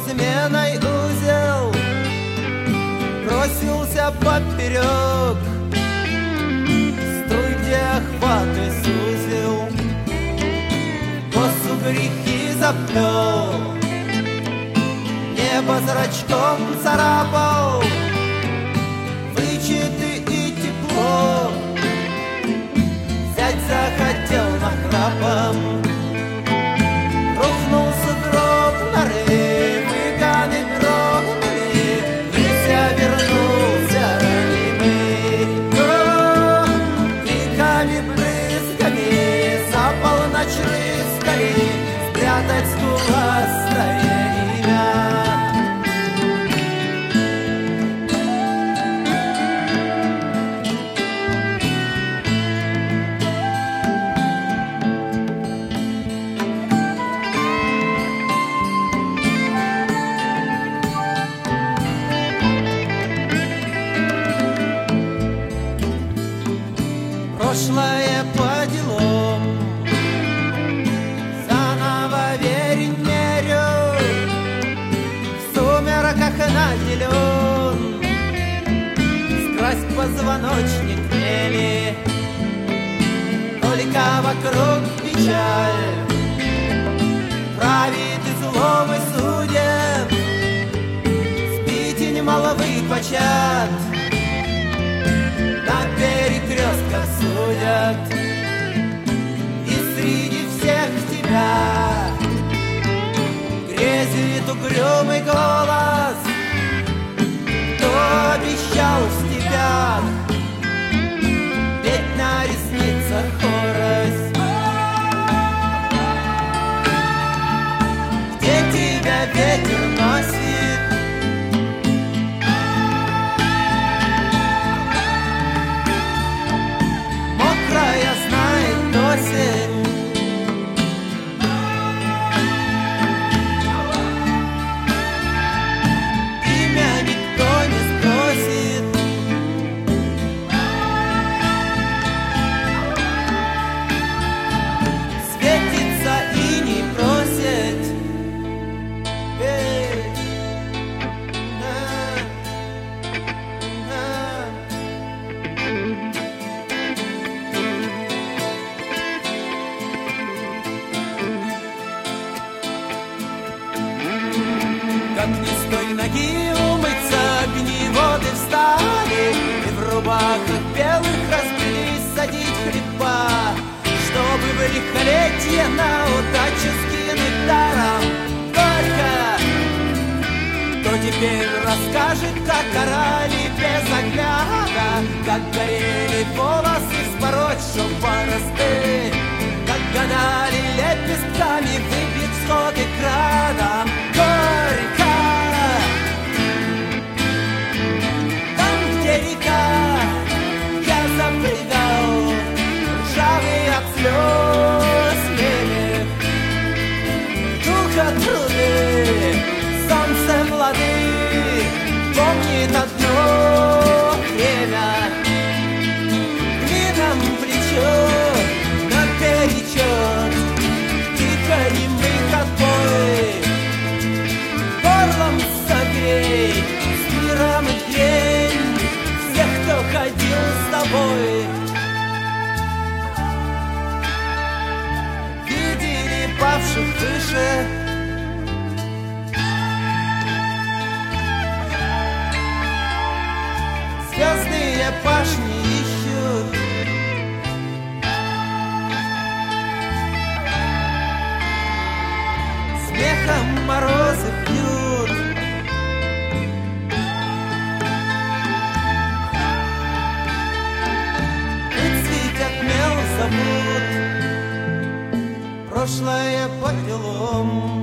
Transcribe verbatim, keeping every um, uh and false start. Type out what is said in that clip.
змеиный узел бросился поперек, струй, где охваты сузил, косу грехи заплел, небо зрачком царапал, вычеты и тепло взять захотел нахрапом. Рухнул сугроб норы, выганы дрогнули, Лися вернулся ранимый. О, криками, брызгами, за полночь рыскали, спрятать скуластое имя. Прошлое по делам, заново верень мерю, в сумерках наделен, скрасть позвоночник мели, только вокруг печаль, правит и злом и судеб, спите немаловый почат. На перекрестках судят, и среди всех тебя грезит угрюмый голос, кто обещал в степях петь на ресницах хорость. Где тебя ветер носит, осень. Имя никто не спросит, светится и не просит. Эй, на, на. Как ни с той ноги умыться, огневоды встали, и в рубахах белых разбились садить хлеба, чтобы в лихолетье на удачу скинуть даром. Только кто теперь расскажет, как орали без огляда, как горели волосы вспороть, шум поросты, как гнали лепестками выпить всходы градом. Горько там, где река, я запрягал ржавый от слез берег. Духа труды, солнце млады, помнит одно время. Клином плечо наперечет, тихо немых отбой. Горлом согрей, с миром и день всех, кто ходил с тобой. Видели павших выше, звездные башни ищут. Смехом морозы пьют. И цветят мел забот, прошлое по делам.